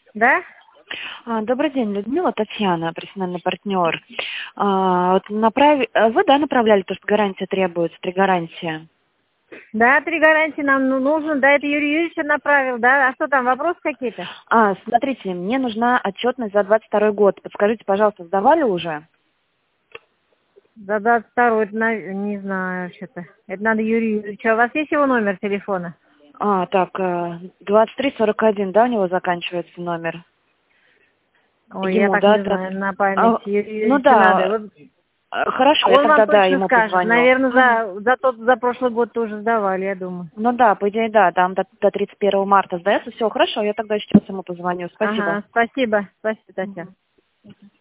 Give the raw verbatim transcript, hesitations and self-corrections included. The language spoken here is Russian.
Да? А, Добрый день, Людмила, Татьяна, профессиональный партнер. А, вот направи- а Вы, да, направляли то, что гарантия требуется, три гарантии? Да, три гарантии нам ну, нужно. Да, это Юрий Юрьевич направил, да. А что там, вопросы какие-то? А, смотрите, мне нужна отчетность за двадцать второй год. Подскажите, пожалуйста, сдавали уже? За двадцать второй, это, на- не знаю, что-то. Это надо Юрию Юрьевичу. А у вас есть его номер телефона? А, так, э, двадцать три сорок один, да, у него заканчивается номер? Ой, я Ему, так да, не да. знаю, на память. А, Юрию ну Юрьевичу надо. да, Вот. э, хорошо, я Он тогда, вам да, точно ему скажет. позвоню. Наверное, Мгм. за, за тот, за прошлый год тоже сдавали, я думаю. Ну да, по идее, да, там до, до тридцать первого марта сдается. Все, хорошо, я тогда сейчас ему позвоню. Спасибо. Ага, спасибо. Спасибо, Татьяна. Мгм.